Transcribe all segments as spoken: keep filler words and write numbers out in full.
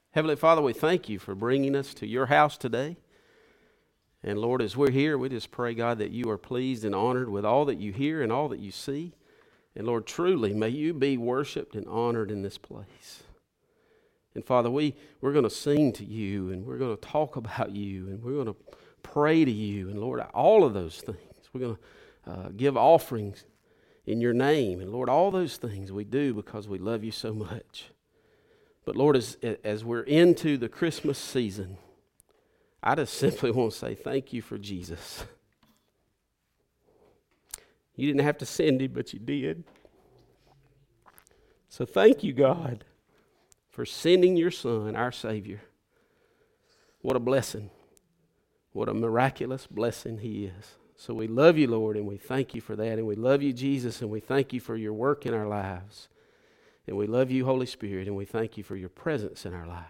Heavenly Father, we thank you for bringing us to your house today. And Lord, as we're here, we just pray, God, that you are pleased and honored with all that you hear and all that you see. And Lord, truly, may you be worshiped and honored in this place. And Father, we, we're going to sing to you, and we're going to talk about you, and we're going to pray to you. And Lord, all of those things. We're going to uh, give offerings in your name. And Lord, all those things we do because we love you so much. But Lord, as, as we're into the Christmas season, I just simply want to say thank you for Jesus. You didn't have to send him, but you did. So thank you, God, for sending your Son, our Savior. What a blessing. What a miraculous blessing he is. So we love you, Lord, and we thank you for that. And we love you, Jesus, and we thank you for your work in our lives. And we love you, Holy Spirit, and we thank you for your presence in our lives.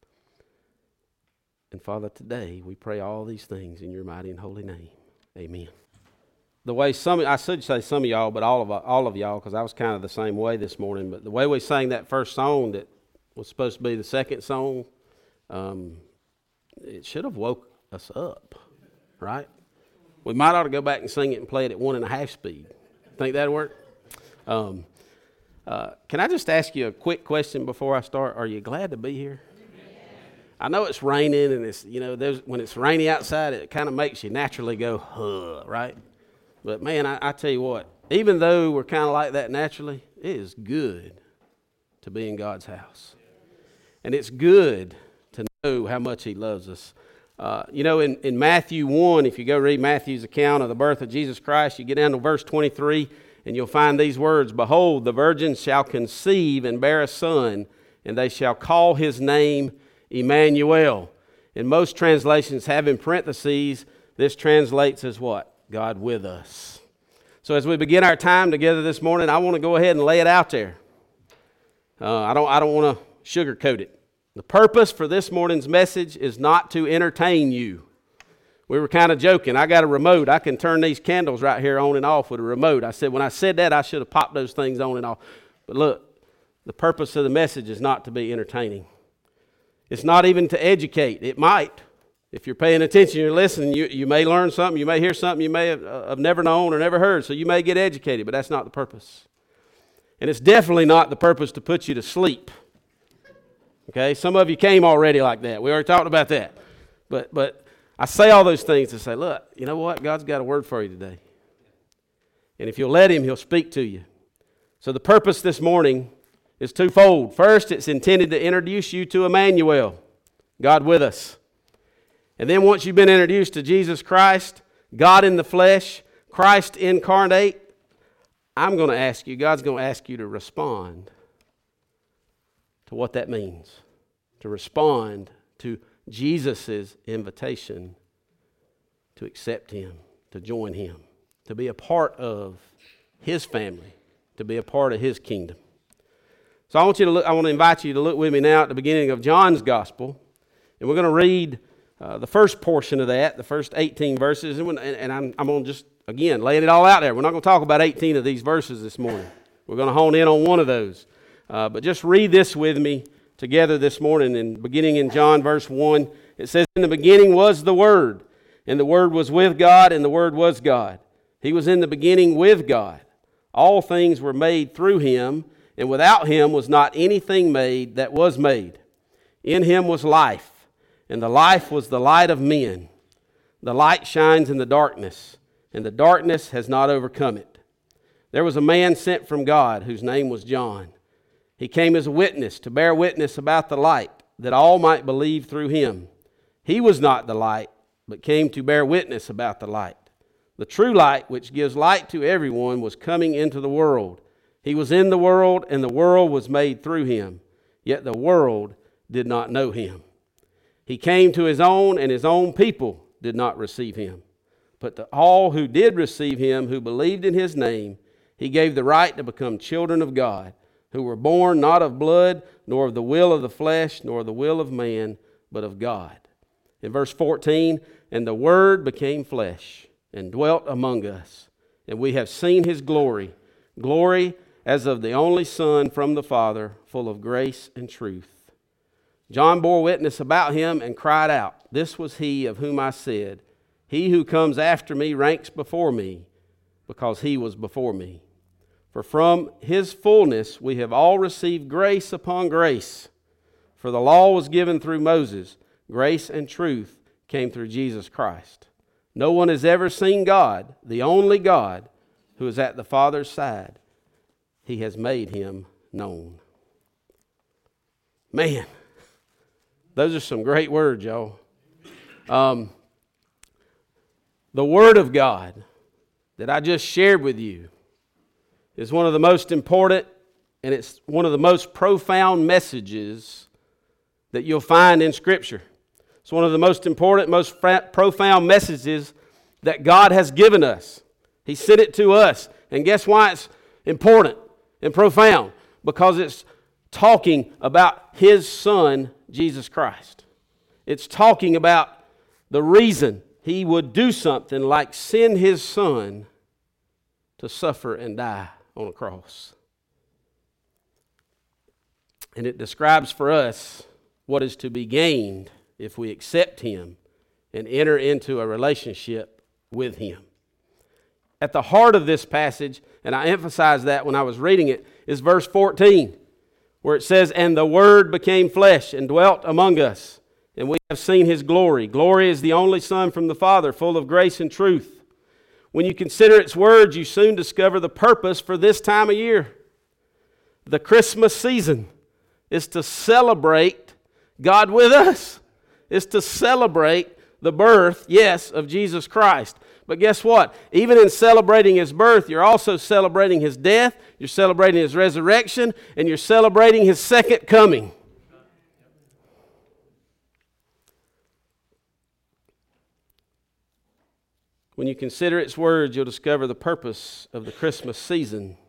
And Father, today we pray all these things in your mighty and holy name. Amen. The way some, I should say some of y'all, but all of all of y'all, because I was kind of the same way this morning, but the way we sang that first song that was supposed to be the second song, um, it should have woke us up, right? We might ought to go back and sing it and play it at one and a half speed. Think that'd work? Um, uh, can I just ask you a quick question before I start? Are you glad to be here? I know it's raining, and it's, you know, there's, when it's rainy outside, it kind of makes you naturally go, huh, right? But man, I, I tell you what, even though we're kind of like that naturally, it is good to be in God's house. And it's good to know how much he loves us. Uh, you know, in, in Matthew one, if you go read Matthew's account of the birth of Jesus Christ, you get down to verse twenty-three, and you'll find these words, "Behold, the virgin shall conceive and bear a son, and they shall call his name Emmanuel." In most translations have in parentheses, this translates as what? God with us. So as we begin our time together this morning, I want to go ahead and lay it out there. Uh, I don't, I don't want to sugarcoat it. The purpose for this morning's message is not to entertain you. We were kind of joking. I got a remote. I can turn these candles right here on and off with a remote. I said, when I said that, I should have popped those things on and off. But look, the purpose of the message is not to be entertaining. It's not even to educate. It might. If you're paying attention, you're listening, you, you may learn something, you may hear something you may have, uh, have never known or never heard, so you may get educated, but that's not the purpose. And it's definitely not the purpose to put you to sleep. Okay, some of you came already like that. We already talked about that. But but I say all those things to say, look, you know what? God's got a word for you today. And if you'll let him, he'll speak to you. So the purpose this morning is twofold. First, it's intended to introduce you to Emmanuel, God with us. And then once you've been introduced to Jesus Christ, God in the flesh, Christ incarnate, I'm going to ask you, God's going to ask you to respond to what that means. To respond to Jesus' invitation to accept him, to join him, to be a part of his family, to be a part of his kingdom. So I want you to look, I want to invite you to look with me now at the beginning of John's Gospel, and we're going to read uh, the first portion of that, the first eighteen verses, and, and I'm, I'm going to just, again, laying it all out there. We're not going to talk about eighteen of these verses this morning. We're going to hone in on one of those. Uh, but just read this with me together this morning, and beginning in John verse one, it says, "In the beginning was the Word, and the Word was with God, and the Word was God. He was in the beginning with God. All things were made through him, and without him was not anything made that was made. In him was life, and the life was the light of men. The light shines in the darkness, and the darkness has not overcome it. There was a man sent from God whose name was John. He came as a witness to bear witness about the light, that all might believe through him. He was not the light, but came to bear witness about the light. The true light, which gives light to everyone, was coming into the world. He was in the world, and the world was made through him. Yet the world did not know him. He came to his own, and his own people did not receive him. But to all who did receive him, who believed in his name, he gave the right to become children of God, who were born not of blood, nor of the will of the flesh, nor the will of man, but of God." In verse fourteen, "And the Word became flesh, and dwelt among us, and we have seen his glory, glory as of the only Son from the Father, full of grace and truth." John bore witness about him and cried out, "This was he of whom I said, he who comes after me ranks before me, because he was before me. For from his fullness we have all received grace upon grace. For the law was given through Moses, grace and truth came through Jesus Christ. No one has ever seen God, the only God, who is at the Father's side. He has made him known." Man, those are some great words, y'all. Um, the Word of God that I just shared with you is one of the most important, and it's one of the most profound messages that you'll find in Scripture. It's one of the most important, most profound messages that God has given us. He sent it to us. And guess why it's important and profound? Because it's talking about His Son, Jesus Christ. It's talking about the reason He would do something like send His Son to suffer and die on a cross. And it describes for us what is to be gained if we accept Him and enter into a relationship with Him. At the heart of this passage, and I emphasized that when I was reading it, is verse fourteen, where it says, "And the Word became flesh and dwelt among us, and we have seen His glory. Glory is the only Son from the Father, full of grace and truth." When you consider its words, you soon discover the purpose for this time of year. The Christmas season is to celebrate God with us. It's to celebrate the birth, yes, of Jesus Christ. But guess what? Even in celebrating His birth, you're also celebrating His death, you're celebrating His resurrection, and you're celebrating His second coming. When you consider its words, you'll discover the purpose of the Christmas season.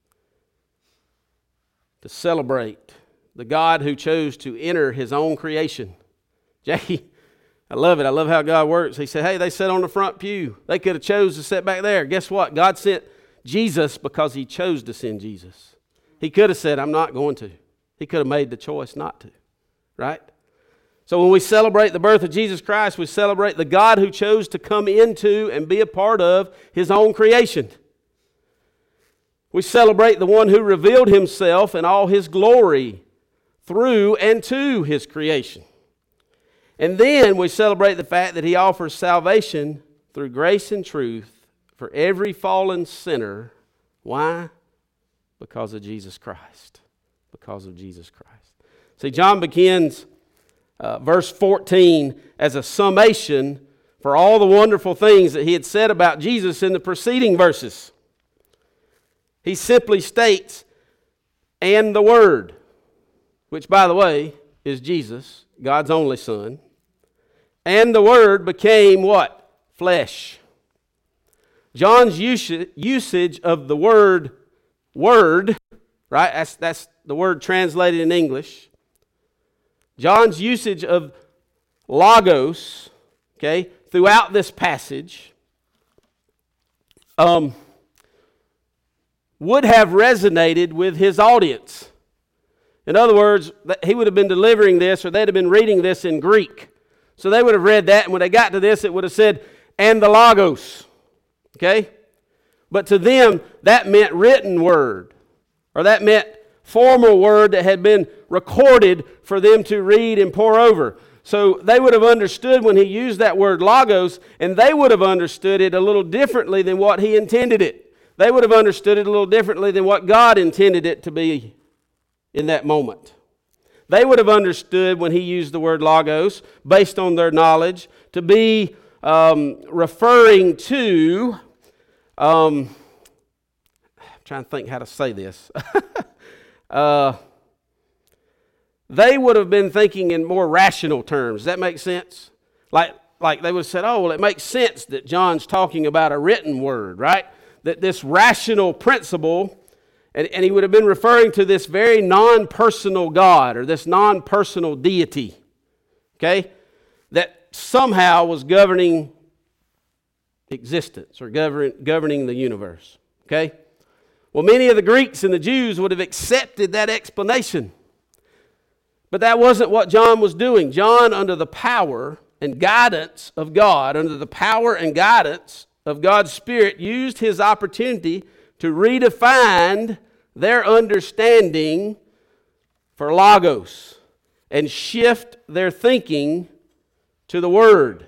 To celebrate the God who chose to enter His own creation. Jackie, I love it. I love how God works. He said, hey, they sat on the front pew. They could have chose to sit back there. Guess what? God sent Jesus because He chose to send Jesus. He could have said, I'm not going to. He could have made the choice not to. Right? So when we celebrate the birth of Jesus Christ, we celebrate the God who chose to come into and be a part of His own creation. We celebrate the one who revealed Himself in all His glory through and to His creation. And then we celebrate the fact that He offers salvation through grace and truth for every fallen sinner. Why? Because of Jesus Christ. Because of Jesus Christ. See, John begins uh, verse fourteen as a summation for all the wonderful things that he had said about Jesus in the preceding verses. He simply states, "And the Word," which, by the way, is Jesus, God's only Son. "And the Word became" what? Flesh. John's usage of the word word, right? That's, that's the word translated in English. John's usage of logos, okay, throughout this passage um, would have resonated with his audience. In other words, he would have been delivering this, or they'd have been reading this in Greek. So they would have read that, and when they got to this, it would have said, "And the Logos." Okay? But to them, that meant written word, or that meant formal word that had been recorded for them to read and pore over. So they would have understood when he used that word logos, and they would have understood it a little differently than what he intended it. They would have understood it a little differently than what God intended it to be in that moment. They would have understood when he used the word logos, based on their knowledge, to be um, referring to, um, I'm trying to think how to say this. uh, they would have been thinking in more rational terms. Does that make sense? Like, like they would have said, oh, well, it makes sense that John's talking about a written word, right? That this rational principle, and, and he would have been referring to this very non-personal God, or this non-personal deity, okay, that somehow was governing existence, or govern, governing the universe, okay? Well, many of the Greeks and the Jews would have accepted that explanation. But that wasn't what John was doing. John, under the power and guidance of God, under the power and guidance of God's Spirit, used his opportunity to redefine their understanding for logos and shift their thinking to the Word.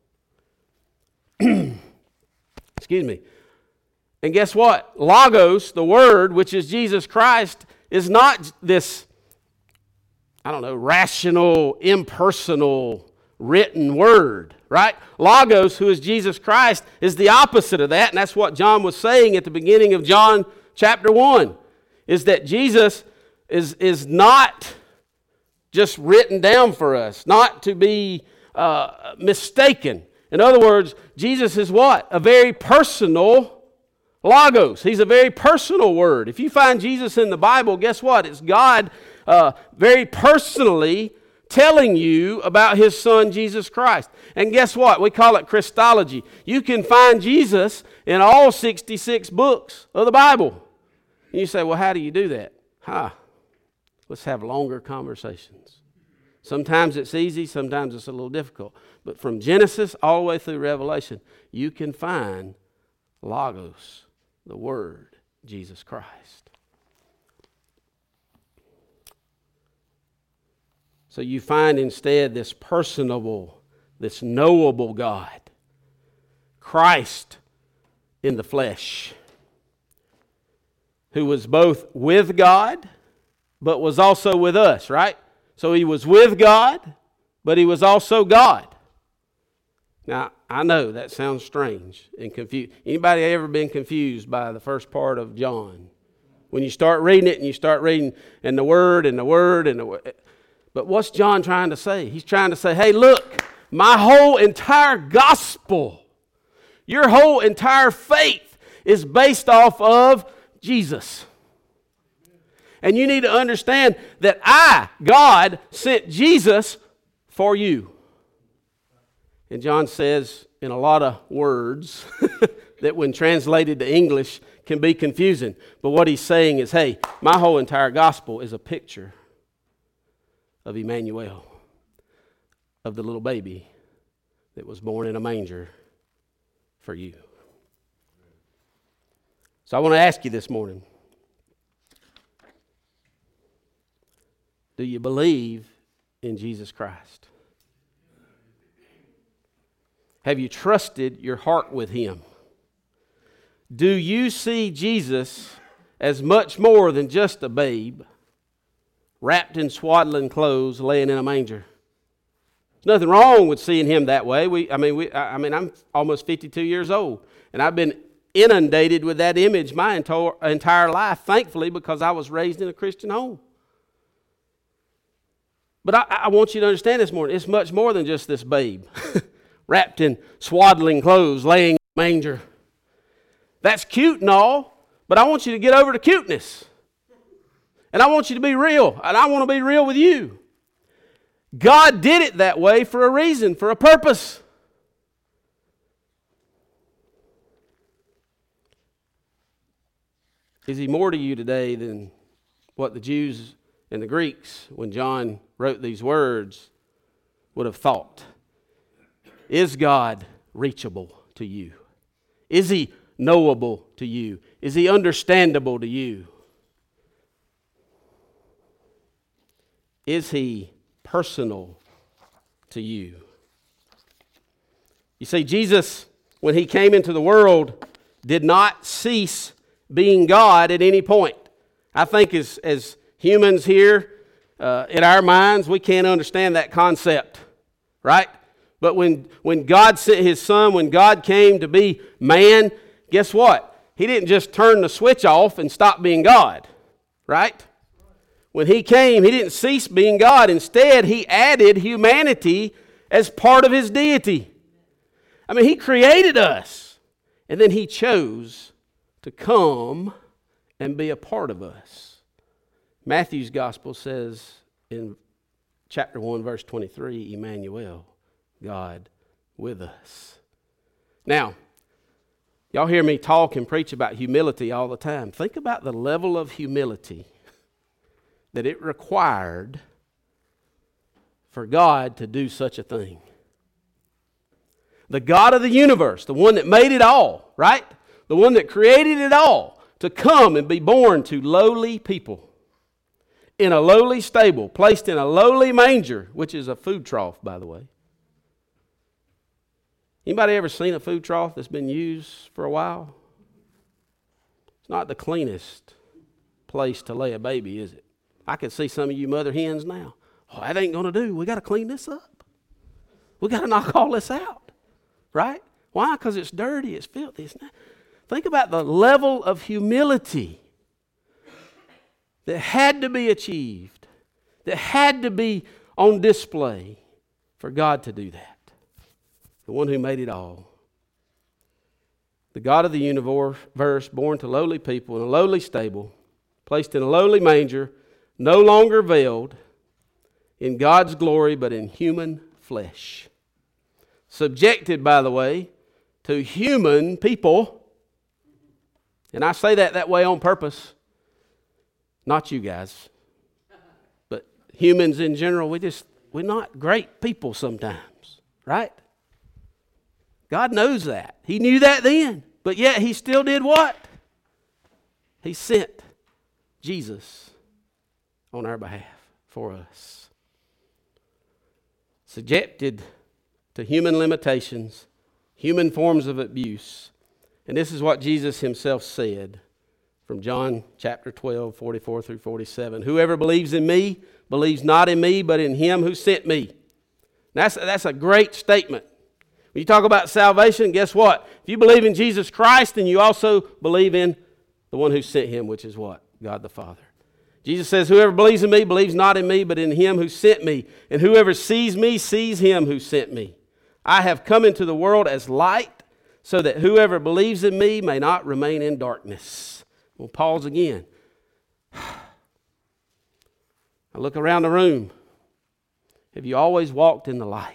Excuse me. And guess what? Logos, the Word, which is Jesus Christ, is not this, I don't know, rational, impersonal, written word, right? Logos, who is Jesus Christ, is the opposite of that, and that's what John was saying at the beginning of John chapter one, is that Jesus is, is not just written down for us, not to be uh, mistaken. In other words, Jesus is what? A very personal logos. He's a very personal word. If you find Jesus in the Bible, guess what? It's God uh, very personally telling you about his Son, Jesus Christ. And guess what? We call it Christology. You can find Jesus in all sixty-six books of the Bible. And you say, well, how do you do that? Huh. Let's have longer conversations. Sometimes it's easy, sometimes it's a little difficult. But from Genesis all the way through Revelation, you can find Logos, the Word, Jesus Christ. So you find instead this personable, this knowable God, Christ in the flesh, who was both with God, but was also with us, right? So he was with God, but he was also God. Now, I know that sounds strange and confused. Anybody ever been confused by the first part of John? When you start reading it and you start reading and the Word and the Word and the Word. But what's John trying to say? He's trying to say, hey, look, my whole entire gospel, your whole entire faith is based off of Jesus. And you need to understand that I, God, sent Jesus for you. And John says in a lot of words that when translated to English can be confusing. But what he's saying is, hey, my whole entire gospel is a picture of Emmanuel, of the little baby that was born in a manger for you. So I want to ask you this morning, do you believe in Jesus Christ? Have you trusted your heart with Him? Do you see Jesus as much more than just a babe wrapped in swaddling clothes laying in a manger? There's nothing wrong with seeing Him that way. We, I mean, we, I mean, I'm almost fifty-two years old, and I've been inundated with that image my entire, entire life, thankfully, because I was raised in a Christian home. But I, I want you to understand this morning, it's much more than just this babe wrapped in swaddling clothes, laying in a manger. That's cute and all, but I want you to get over the cuteness. And I want you to be real, and I want to be real with you. God did it that way for a reason, for a purpose. Is He more to you today than what the Jews and the Greeks, when John wrote these words, would have thought? Is God reachable to you? Is He knowable to you? Is He understandable to you? Is He personal to you? You see, Jesus, when He came into the world, did not cease being God at any point. I think as, as humans here, uh, in our minds, we can't understand that concept, right? But when, when God sent His Son, when God came to be man, guess what? He didn't just turn the switch off and stop being God, right? When He came, He didn't cease being God. Instead, He added humanity as part of His deity. I mean, He created us, and then He chose to come and be a part of us. Matthew's gospel says in chapter one, verse twenty-three, Emmanuel, God with us. Now, y'all hear me talk and preach about humility all the time. Think about the level of humility that it required for God to do such a thing. The God of the universe, the one that made it all, right? The one that created it all, to come and be born to lowly people in a lowly stable, placed in a lowly manger, which is a food trough, by the way. Anybody ever seen a food trough that's been used for a while? It's not the cleanest place to lay a baby, is it? I can see some of you mother hens now. Oh, that ain't going to do. We got to clean this up. We got to knock all this out, right? Why? Because it's dirty, it's filthy. It's not. Think about the level of humility that had to be achieved, that had to be on display for God to do that. The one who made it all. The God of the universe, born to lowly people in a lowly stable, placed in a lowly manger, no longer veiled in God's glory but in human flesh. Subjected, by the way, to human people. And I say that that way on purpose. Not you guys. But humans in general, we just, we're not great people sometimes. Right? God knows that. He knew that then. But yet He still did what? He sent Jesus on our behalf for us. Subjected to human limitations, human forms of abuse. And this is what Jesus Himself said from John chapter twelve, forty-four through forty-seven. Whoever believes in me believes not in me, but in Him who sent me. That's, that's a great statement. When you talk about salvation, guess what? If you believe in Jesus Christ, then you also believe in the one who sent Him, which is what? God the Father. Jesus says, whoever believes in me believes not in me, but in Him who sent me. And whoever sees me sees Him who sent me. I have come into the world as light, so that whoever believes in me may not remain in darkness. We'll pause again. I look around the room. Have you always walked in the light?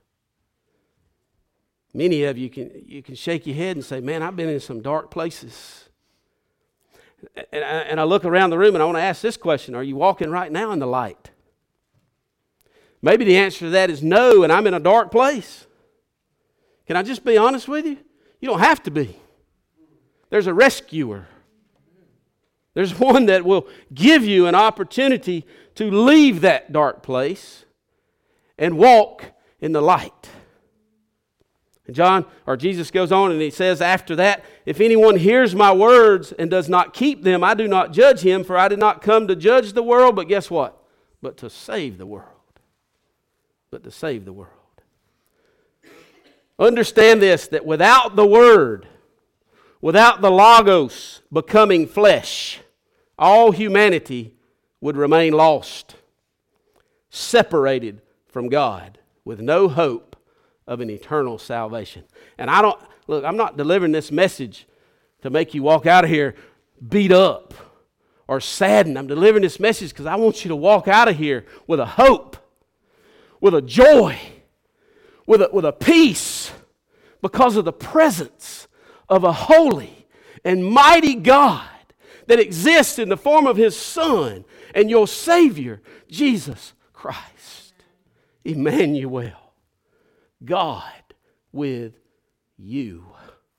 Many of you can you can shake your head and say, man, I've been in some dark places. And I, and I look around the room and I want to ask this question. Are you walking right now in the light? Maybe the answer to that is no, and I'm in a dark place. Can I just be honest with you? You don't have to be. There's a rescuer. There's one that will give you an opportunity to leave that dark place and walk in the light. And John, or Jesus goes on and He says after that, if anyone hears my words and does not keep them, I do not judge him, for I did not come to judge the world, but guess what? But to save the world. But to save the world. Understand this, that without the Word, without the Logos becoming flesh, all humanity would remain lost, separated from God, with no hope of an eternal salvation. And I don't, look, I'm not delivering this message to make you walk out of here beat up or saddened. I'm delivering this message because I want you to walk out of here with a hope, with a joy, with a, with a peace, because of the presence of a holy and mighty God that exists in the form of His Son and your Savior, Jesus Christ. Emmanuel. God with you.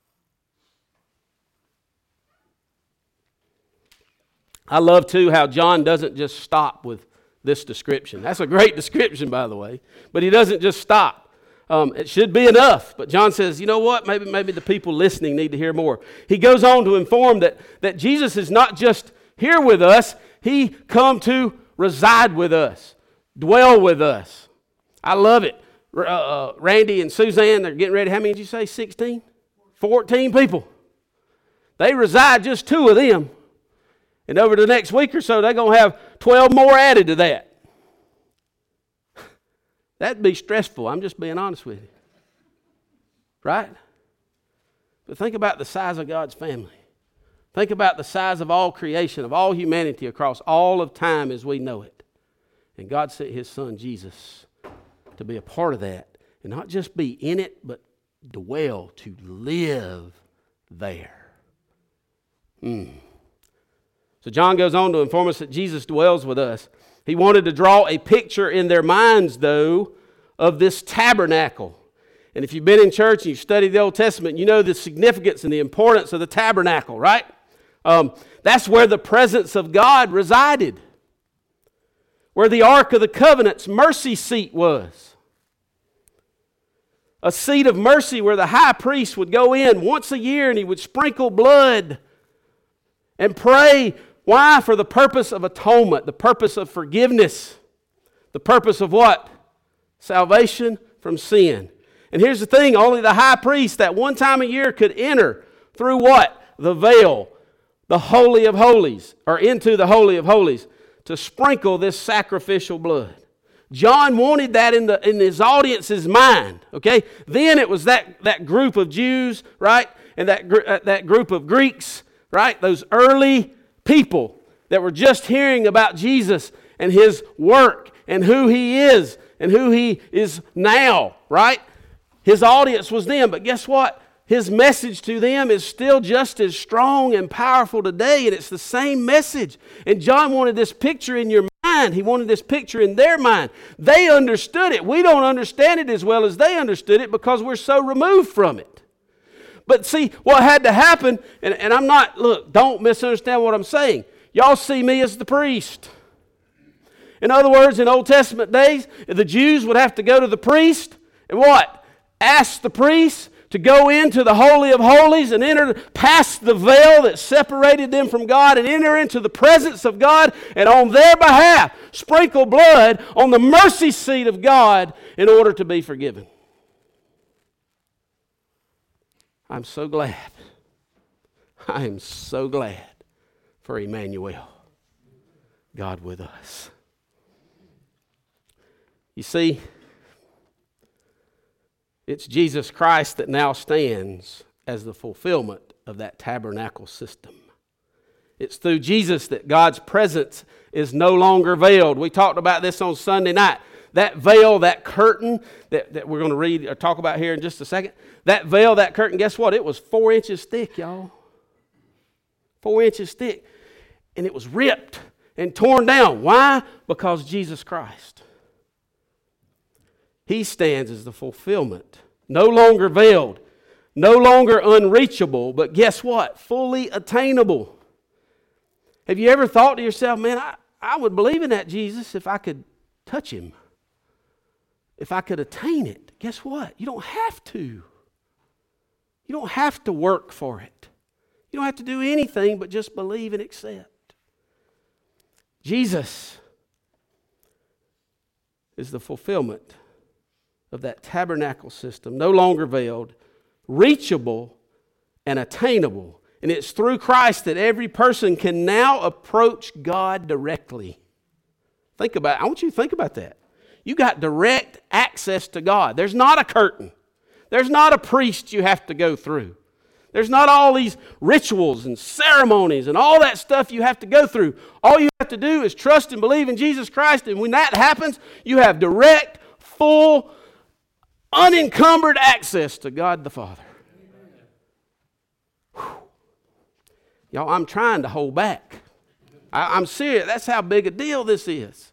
I love too how John doesn't just stop with this description. That's a great description, by the way, but he doesn't just stop. Um, it should be enough, but John says, you know what? Maybe maybe the people listening need to hear more. He goes on to inform that that Jesus is not just here with us; He come to reside with us, dwell with us. I love it. Uh, uh, Randy and Suzanne, they're getting ready. How many did you say? sixteen? fourteen people. They reside, just two of them. And over the next week or so, they're going to have twelve more added to that. That'd be stressful. I'm just being honest with you. Right? But think about the size of God's family. Think about the size of all creation, of all humanity across all of time as we know it. And God sent His Son, Jesus, to be a part of that, and not just be in it, but dwell, to live there. Mm. So John goes on to inform us that Jesus dwells with us. He wanted to draw a picture in their minds, though, of this tabernacle. And if you've been in church and you've studied the Old Testament, you know the significance and the importance of the tabernacle, right? Um, that's where the presence of God resided, where the Ark of the Covenant's mercy seat was. A seat of mercy where the high priest would go in once a year and he would sprinkle blood and pray. Why? For the purpose of atonement, the purpose of forgiveness, the purpose of what? Salvation from sin. And here's the thing, only the high priest that one time a year could enter through what? The veil, the Holy of Holies, or into the Holy of Holies, to sprinkle this sacrificial blood. John wanted that in the in his audience's mind, okay? Then it was that, that group of Jews, right? And that, gr- that group of Greeks, right? Those early people that were just hearing about Jesus and His work and who He is and who He is now, right? His audience was them, but guess what? His message to them is still just as strong and powerful today, and it's the same message. And John wanted this picture in your mind. He wanted this picture in their mind. They understood it. We don't understand it as well as they understood it because we're so removed from it. But see, what had to happen, and, and I'm not, look, don't misunderstand what I'm saying. Y'all see me as the priest. In other words, in Old Testament days, the Jews would have to go to the priest and what? Ask the priest to go into the Holy of Holies and enter past the veil that separated them from God and enter into the presence of God and on their behalf sprinkle blood on the mercy seat of God in order to be forgiven. I'm so glad. I am so glad for Emmanuel, God with us. You see, it's Jesus Christ that now stands as the fulfillment of that tabernacle system. It's through Jesus that God's presence is no longer veiled. We talked about this on Sunday night. That veil, that curtain that, that we're going to read or talk about here in just a second, that veil, that curtain, guess what? It was four inches thick, y'all. Four inches thick. And it was ripped and torn down. Why? Because Jesus Christ. He stands as the fulfillment. No longer veiled. No longer unreachable. But guess what? Fully attainable. Have you ever thought to yourself, man, I, I would believe in that Jesus if I could touch Him. If I could attain it. Guess what? You don't have to. You don't have to work for it. You don't have to do anything but just believe and accept. Jesus is the fulfillment of that tabernacle system, no longer veiled, reachable and attainable. And it's through Christ that every person can now approach God directly. Think about it. I want you to think about that. You got direct access to God. There's not a curtain. There's not a priest you have to go through. There's not all these rituals and ceremonies and all that stuff you have to go through. All you have to do is trust and believe in Jesus Christ, and when that happens, you have direct, full, unencumbered access to God the Father. Whew. Y'all, I'm trying to hold back. I, I'm serious. That's how big a deal this is.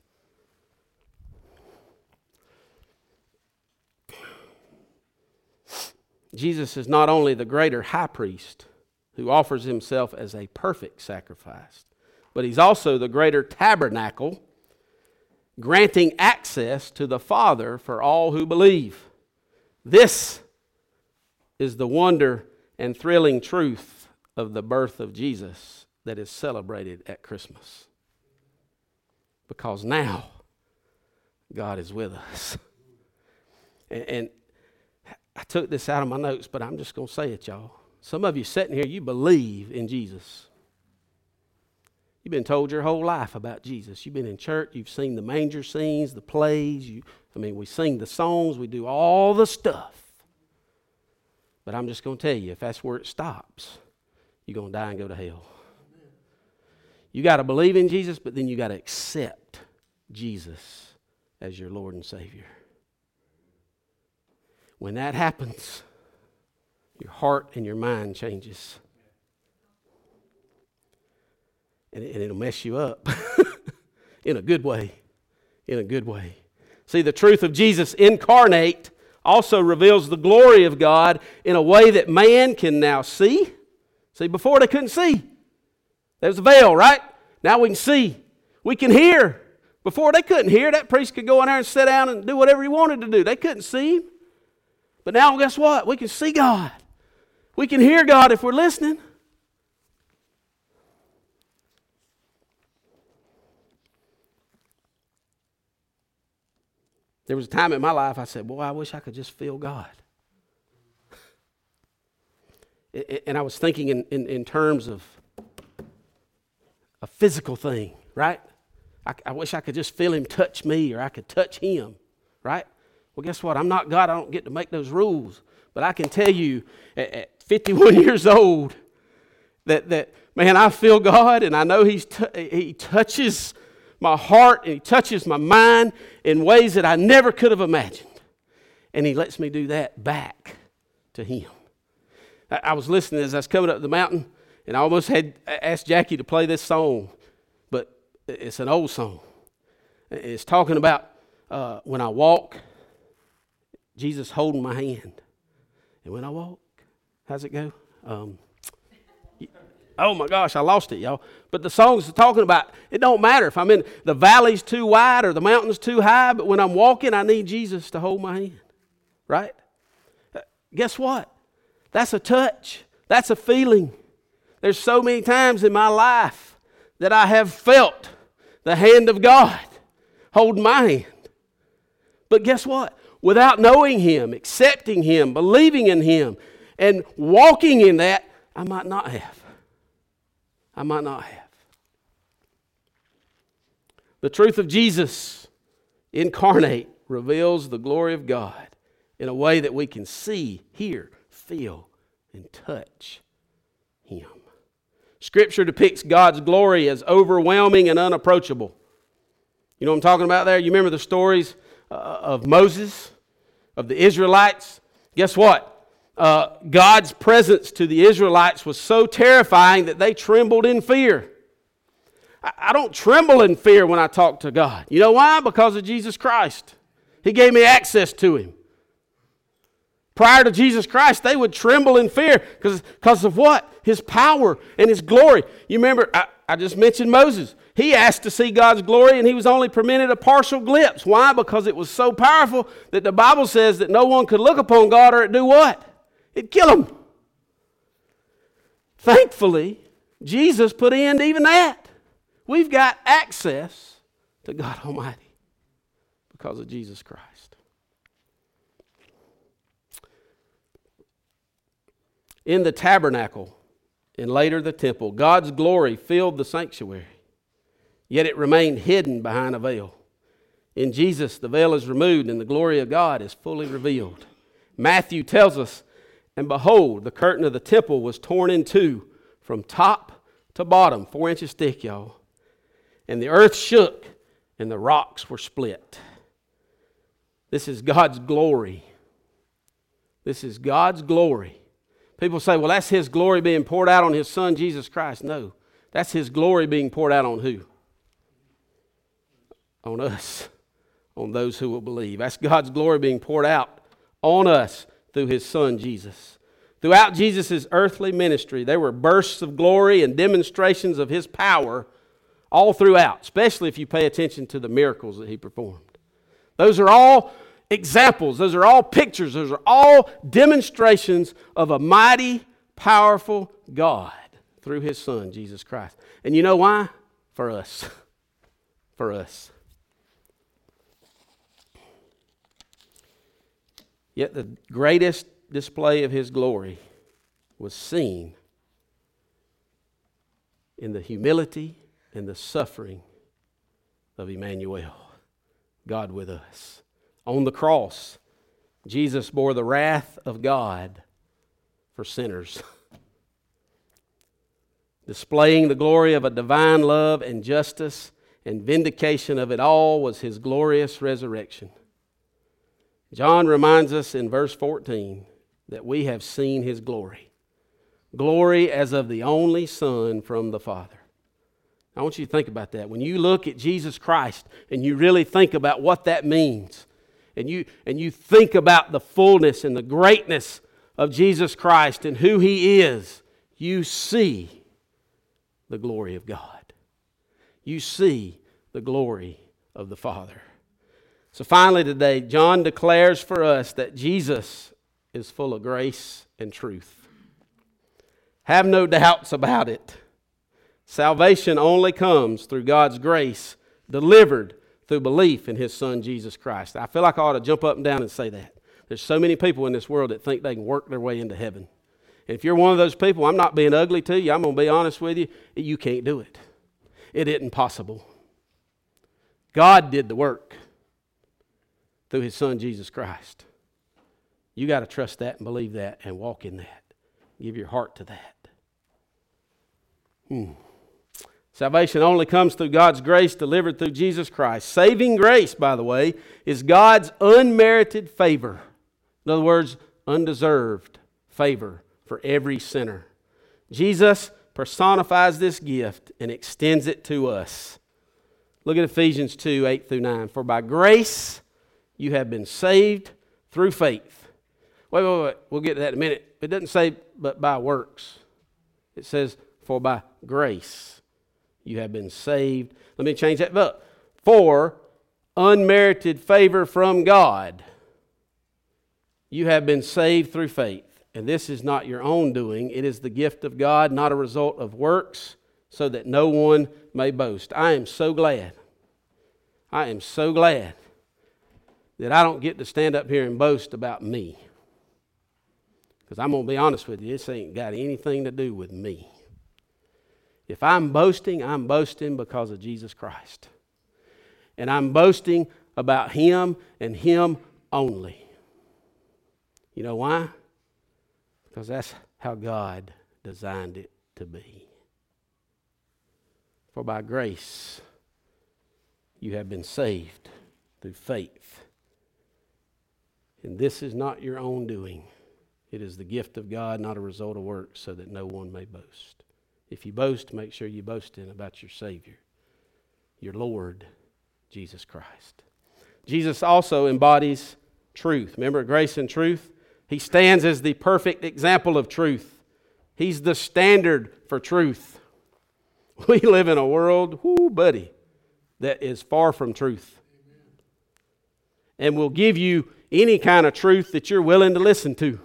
Jesus is not only the greater high priest who offers himself as a perfect sacrifice, but he's also the greater tabernacle, granting access to the Father for all who believe. This is the wonder and thrilling truth of the birth of Jesus that is celebrated at Christmas. Because now, God is with us. And, and I took this out of my notes, but I'm just going to say it, y'all. Some of you sitting here, you believe in Jesus. You've been told your whole life about Jesus. You've been in church. You've seen the manger scenes, the plays. You, I mean, we sing the songs. We do all the stuff. But I'm just going to tell you, if that's where it stops, you're going to die and go to hell. You got to believe in Jesus, but then you got to accept Jesus as your Lord and Savior. When that happens, your heart and your mind changes. And, it, and it'll mess you up in a good way. in a good way. See, the truth of Jesus incarnate also reveals the glory of God in a way that man can now see. See, before they couldn't see. There's a veil, right? Now we can see. We can hear. Before they couldn't hear. That priest could go in there and sit down and do whatever he wanted to do. They couldn't see him. But now guess what? We can see God. We can hear God if we're listening. There was a time in my life I said, boy, I wish I could just feel God. And I was thinking in, in, in terms of a physical thing, right? I, I wish I could just feel him touch me, or I could touch him, right? Well, guess what? I'm not God. I don't get to make those rules. But I can tell you at, at fifty-one years old that, that, man, I feel God, and I know he's t- he touches my heart, and he touches my mind in ways that I never could have imagined. And he lets me do that back to him. I, I was listening as I was coming up the mountain, and I almost had asked Jackie to play this song, but it's an old song. It's talking about uh, when I walk, Jesus holding my hand. And when I walk, how's it go? Um, oh my gosh, I lost it, y'all. But the song's talking about, it don't matter if I'm in, the valley's too wide or the mountain's too high, but when I'm walking, I need Jesus to hold my hand, right? Uh, guess what? That's a touch. That's a feeling. There's so many times in my life that I have felt the hand of God holding my hand. But guess what? Without knowing him, accepting him, believing in him, and walking in that, I might not have. I might not have. The truth of Jesus incarnate reveals the glory of God in a way that we can see, hear, feel, and touch him. Scripture depicts God's glory as overwhelming and unapproachable. You know what I'm talking about there? You remember the stories uh, of Moses, of the Israelites? Guess what? Uh, God's presence to the Israelites was so terrifying that they trembled in fear. I, I don't tremble in fear when I talk to God. You know why? Because of Jesus Christ. He gave me access to him. Prior to Jesus Christ, they would tremble in fear because because of what? His power and his glory. You remember, I, I just mentioned Moses. He asked to see God's glory, and he was only permitted a partial glimpse. Why? Because it was so powerful that the Bible says that no one could look upon God or it'd do what? It'd kill him. Thankfully, Jesus put an end to even that. We've got access to God Almighty because of Jesus Christ. In the tabernacle and later the temple, God's glory filled the sanctuary, yet it remained hidden behind a veil. In Jesus, the veil is removed and the glory of God is fully revealed. Matthew tells us, and behold, the curtain of the temple was torn in two from top to bottom, four inches thick, y'all. And the earth shook and the rocks were split. This is God's glory. This is God's glory. People say, well, that's his glory being poured out on his son, Jesus Christ. No, that's his glory being poured out on who? On us, on those who will believe. That's God's glory being poured out on us through his son, Jesus. Throughout Jesus' earthly ministry, there were bursts of glory and demonstrations of his power all throughout, especially if you pay attention to the miracles that he performed. Those are all examples. Those are all pictures. Those are all demonstrations of a mighty, powerful God through his son, Jesus Christ. And you know why? For us. For us. Yet the greatest display of his glory was seen in the humility and the suffering of Emmanuel, God with us. On the cross, Jesus bore the wrath of God for sinners, displaying the glory of a divine love and justice, and vindication of it all was his glorious resurrection. John reminds us in verse fourteen that we have seen his glory. Glory as of the only Son from the Father. I want you to think about that. When you look at Jesus Christ and you really think about what that means, and you, and you think about the fullness and the greatness of Jesus Christ and who He is, you see the glory of God. You see the glory of the Father. So finally today, John declares for us that Jesus is full of grace and truth. Have no doubts about it. Salvation only comes through God's grace, delivered through belief in His Son, Jesus Christ. I feel like I ought to jump up and down and say that. There's so many people in this world that think they can work their way into heaven. And if you're one of those people, I'm not being ugly to you, I'm going to be honest with you, you can't do it. It isn't possible. God did the work through His Son, Jesus Christ. You got to trust that and believe that and walk in that. Give your heart to that. Hmm. Salvation only comes through God's grace delivered through Jesus Christ. Saving grace, by the way, is God's unmerited favor. In other words, undeserved favor for every sinner. Jesus personifies this gift and extends it to us. Look at Ephesians two, eight through nine. For by grace you have been saved through faith. Wait, wait, wait. We'll get to that in a minute. It doesn't say, but by works. It says, for by grace you have been saved. Let me change that up. For unmerited favor from God, you have been saved through faith. And this is not your own doing. It is the gift of God, not a result of works, so that no one may boast. I am so glad. I am so glad that I don't get to stand up here and boast about me. Because I'm going to be honest with you, this ain't got anything to do with me. If I'm boasting, I'm boasting because of Jesus Christ. And I'm boasting about Him and Him only. You know why? Because that's how God designed it to be. For by grace you have been saved through faith. And this is not your own doing. It is the gift of God, not a result of works, so that no one may boast. If you boast, make sure you boast in about your Savior, your Lord, Jesus Christ. Jesus also embodies truth. Remember grace and truth? He stands as the perfect example of truth. He's the standard for truth. We live in a world, whoo, buddy, that is far from truth. And will give you any kind of truth that you're willing to listen to.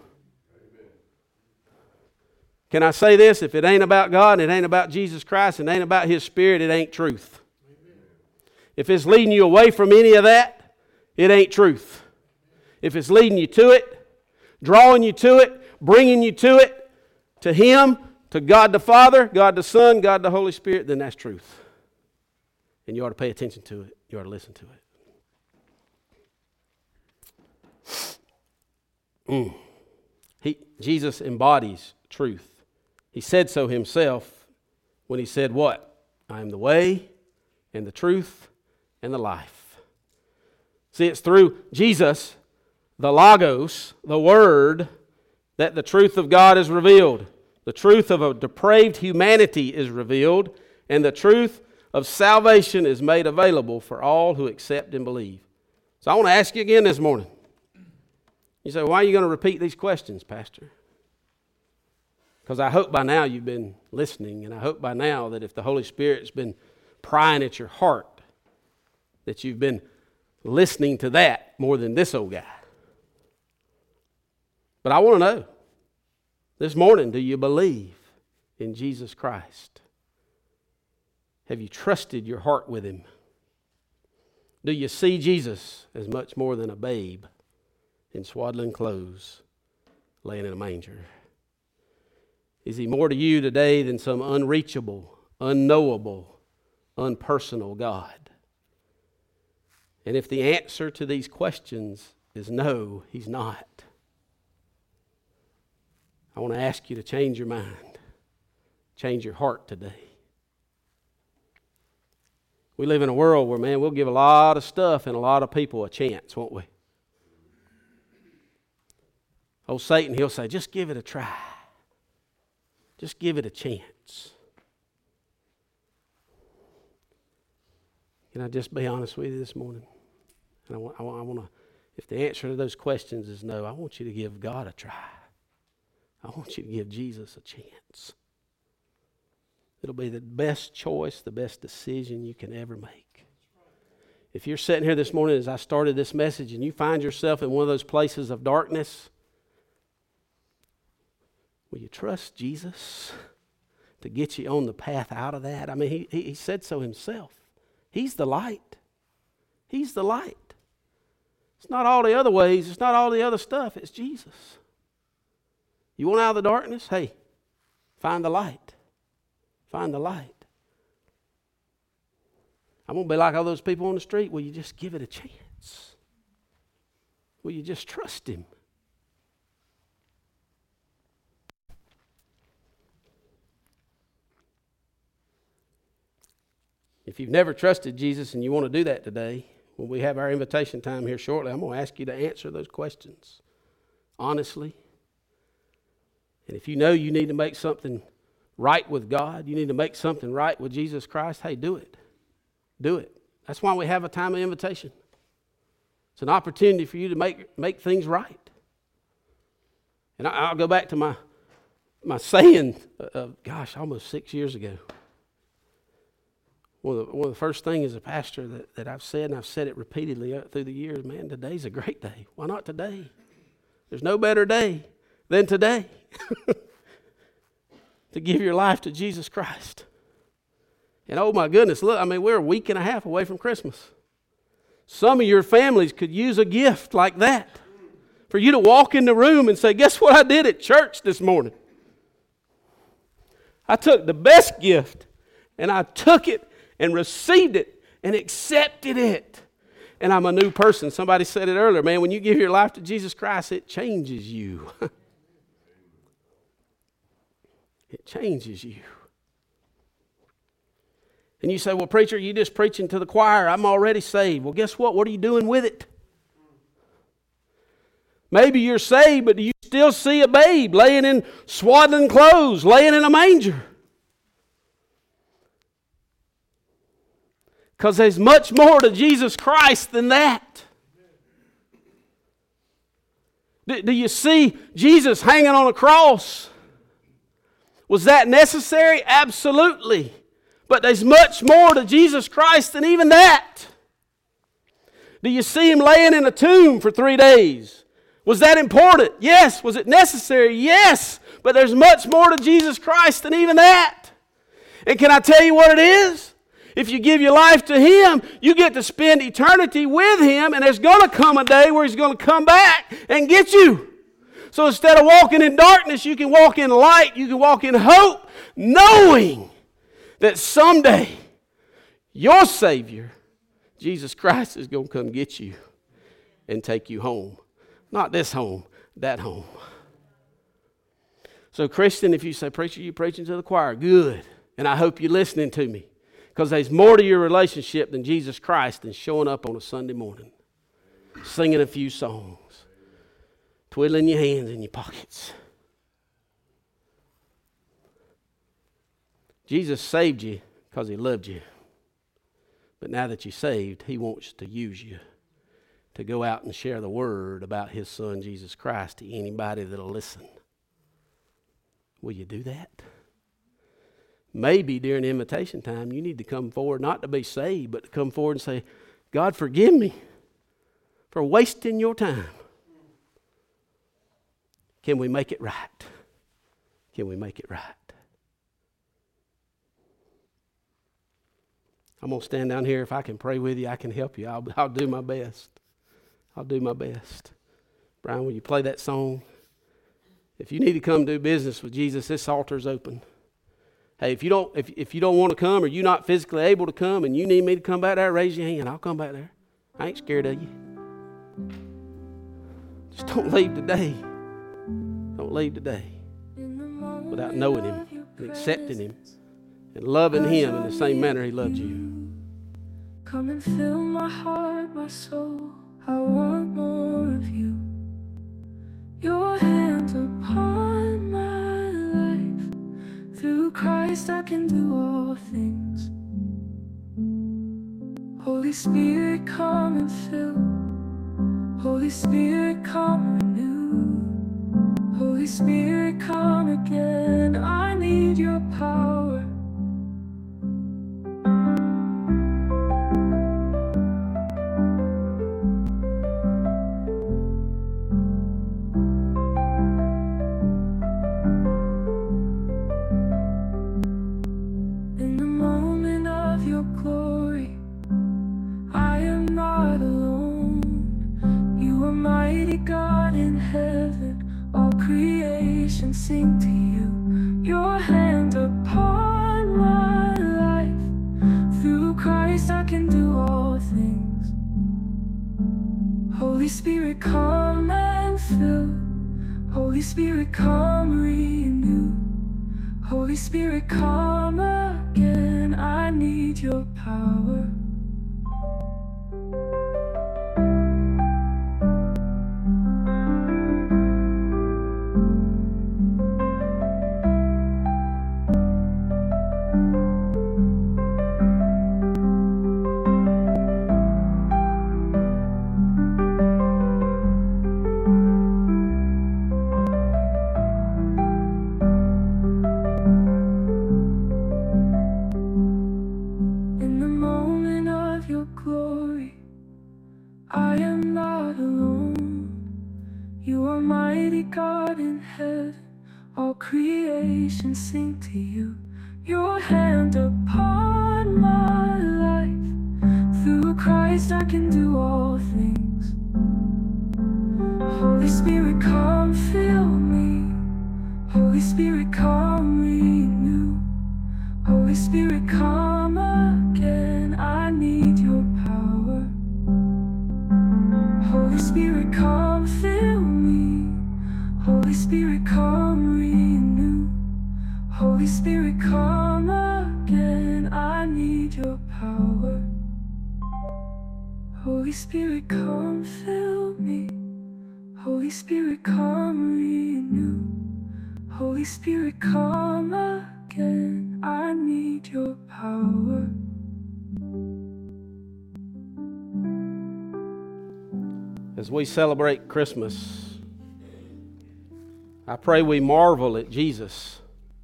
Can I say this? If it ain't about God, and it ain't about Jesus Christ, and it ain't about His Spirit, it ain't truth. Amen. If it's leading you away from any of that, it ain't truth. If it's leading you to it, drawing you to it, bringing you to it, to Him, to God the Father, God the Son, God the Holy Spirit, then that's truth. And you ought to pay attention to it. You ought to listen to it. Mm. He, Jesus embodies truth. He said so Himself when He said what? I am the way and the truth and the life. See, it's through Jesus, the Logos, the Word, that the truth of God is revealed. The truth of a depraved humanity is revealed, and the truth of salvation is made available for all who accept and believe. So I want to ask you again this morning. You say, why are you going to repeat these questions, Pastor? Because I hope by now you've been listening, and I hope by now that if the Holy Spirit's been prying at your heart, that you've been listening to that more than this old guy. But I want to know, this morning, do you believe in Jesus Christ? Have you trusted your heart with Him? Do you see Jesus as much more than a babe in swaddling clothes, laying in a manger? Is He more to you today than some unreachable, unknowable, unpersonal God? And if the answer to these questions is no, He's not, I want to ask you to change your mind, change your heart today. We live in a world where, man, we'll give a lot of stuff and a lot of people a chance, won't we? Old Satan, he'll say, just give it a try. Just give it a chance. Can I just be honest with you this morning? And I want, I want, I want to, if the answer to those questions is no, I want you to give God a try. I want you to give Jesus a chance. It'll be the best choice, the best decision you can ever make. If you're sitting here this morning as I started this message and you find yourself in one of those places of darkness, will you trust Jesus to get you on the path out of that? I mean, he, he, he said so himself. He's the light. He's the light. It's not all the other ways. It's not all the other stuff. It's Jesus. You want out of the darkness? Hey, find the light. Find the light. I'm going to be like all those people on the street. Will you just give it a chance? Will you just trust him? If you've never trusted Jesus and you want to do that today, when we have our invitation time here shortly, I'm going to ask you to answer those questions honestly. And if you know you need to make something right with God, you need to make something right with Jesus Christ, hey, do it. Do it. That's why we have a time of invitation. It's an opportunity for you to make, make things right. And I, I'll go back to my, my saying of, gosh, almost six years ago. One of, the, one of the first things as a pastor that, that I've said, and I've said it repeatedly through the years, man, today's a great day. Why not today? There's no better day than today to give your life to Jesus Christ. And oh my goodness, look, I mean, we're a week and a half away from Christmas. Some of your families could use a gift like that for you to walk in the room and say, guess what I did at church this morning? I took the best gift and I took it and received it and accepted it. And I'm a new person. Somebody said it earlier, man, when you give your life to Jesus Christ, it changes you. It changes you. And you say, well, preacher, you just preaching to the choir. I'm already saved. Well, guess what? What are you doing with it? Maybe you're saved, but do you still see a babe laying in swaddling clothes, laying in a manger? Because there's much more to Jesus Christ than that. Do, do you see Jesus hanging on a cross? Was that necessary? Absolutely. But there's much more to Jesus Christ than even that. Do you see him laying in a tomb for three days? Was that important? Yes. Was it necessary? Yes. But there's much more to Jesus Christ than even that. And can I tell you what it is? If you give your life to him, you get to spend eternity with him, and there's going to come a day where he's going to come back and get you. So instead of walking in darkness, you can walk in light, you can walk in hope, knowing that someday your Savior, Jesus Christ, is going to come get you and take you home. Not this home, that home. So Christian, if you say, preacher, you're preaching to the choir, good. And I hope you're listening to me. Because there's more to your relationship than Jesus Christ than showing up on a Sunday morning, singing a few songs, twiddling your hands in your pockets. Jesus saved you because he loved you. But now that you're saved, he wants to use you to go out and share the word about his son, Jesus Christ, to anybody that'll listen. Will you do that? Maybe during invitation time, you need to come forward, not to be saved, but to come forward and say, God, forgive me for wasting your time. Can we make it right? Can we make it right? I'm going to stand down here. If I can pray with you, I can help you. I'll, I'll do my best. I'll do my best. Brian, will you play that song? If you need to come do business with Jesus, this altar's open. Hey, if you don't if, if you don't want to come or you're not physically able to come and you need me to come back there, raise your hand. I'll come back there. I ain't scared of you. Just don't leave today. Don't leave today without knowing him and accepting him and loving him in the same manner he loved you. Come and fill my heart, my soul. I want more of you. Your hands upon my life. Through Christ I can do all things. Oh, Holy Spirit, come and fill. Holy Spirit, come renew. Holy Spirit, come again. I need your power. In the moment of your glory, I am not alone. You are mighty God in heaven. All creation sing to you. Your hand upon my life. Through Christ I can do all things. Holy Spirit, come and fill. Holy Spirit, come renew. Holy Spirit, come again. I need your power. In the moment of your glory, I am not alone. You are mighty God in heaven. All creation sing to you. Your hand upon my life. Through Christ I can do all things. Holy Spirit, come fill me. Holy Spirit, come renew. Holy Spirit, come again. I need your power. Holy Spirit, come fill me. Holy Spirit, come renew. Holy Spirit, come again. I need your power. Holy Spirit, come fill me. Holy Spirit, come renew. Holy Spirit, come again. I need your power. As we celebrate Christmas, I pray we marvel at Jesus,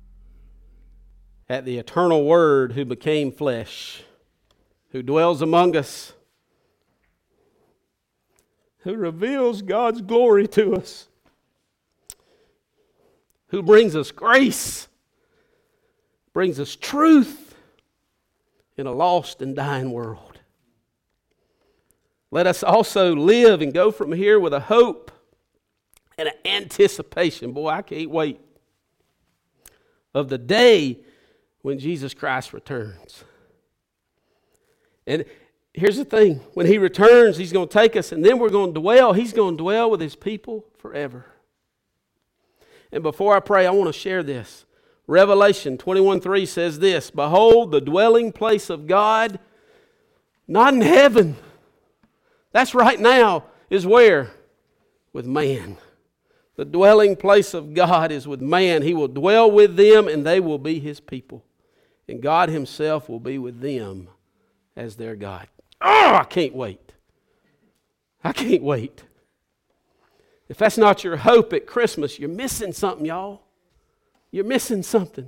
at the eternal Word who became flesh, who dwells among us, who reveals God's glory to us, who brings us grace, brings us truth in a lost and dying world. Let us also live and go from here with a hope and an anticipation. Boy, I can't wait. Of the day when Jesus Christ returns. And here's the thing. When He returns, He's going to take us and then we're going to dwell. He's going to dwell with His people forever. And before I pray, I want to share this. Revelation twenty-one three says this. Behold, the dwelling place of God, not in heaven. That's right now, is where? With man. The dwelling place of God is with man. He will dwell with them and they will be His people. And God Himself will be with them as their God. Oh, I can't wait. I can't wait. If that's not your hope at Christmas, you're missing something, y'all. You're missing something.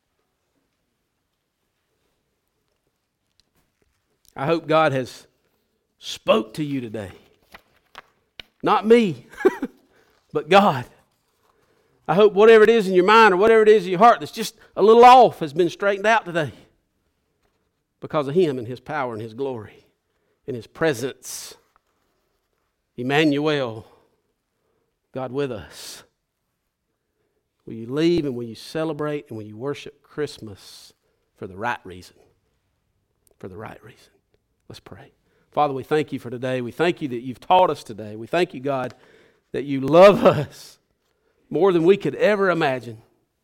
I hope God has spoke to you today. Not me, but God. I hope whatever it is in your mind or whatever it is in your heart that's just a little off has been straightened out today because of Him and His power and His glory and His presence. Emmanuel, God with us. Will you leave and will you celebrate and will you worship Christmas for the right reason? For the right reason. Let's pray. Father, we thank You for today. We thank You that You've taught us today. We thank You, God, that You love us more than we could ever imagine.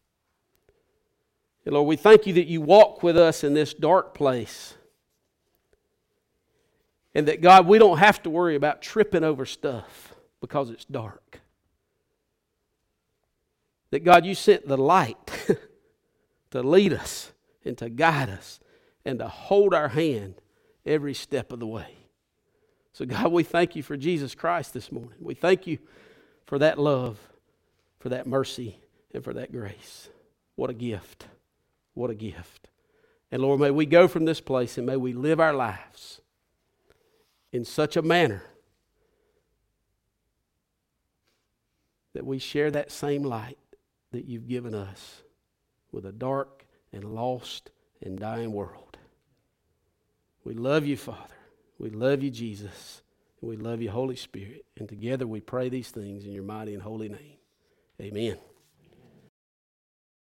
And Lord, we thank You that You walk with us in this dark place. And that, God, we don't have to worry about tripping over stuff because it's dark. That, God, You sent the light to lead us and to guide us and to hold our hand every step of the way. So God, we thank you for Jesus Christ this morning. We thank you for that love, for that mercy, and for that grace. What a gift. What a gift. And Lord, may we go from this place and may we live our lives in such a manner that we share that same light that you've given us with a dark and lost and dying world. We love you, Father. We love you, Jesus. And we love you, Holy Spirit. And together we pray these things in your mighty and holy name. Amen.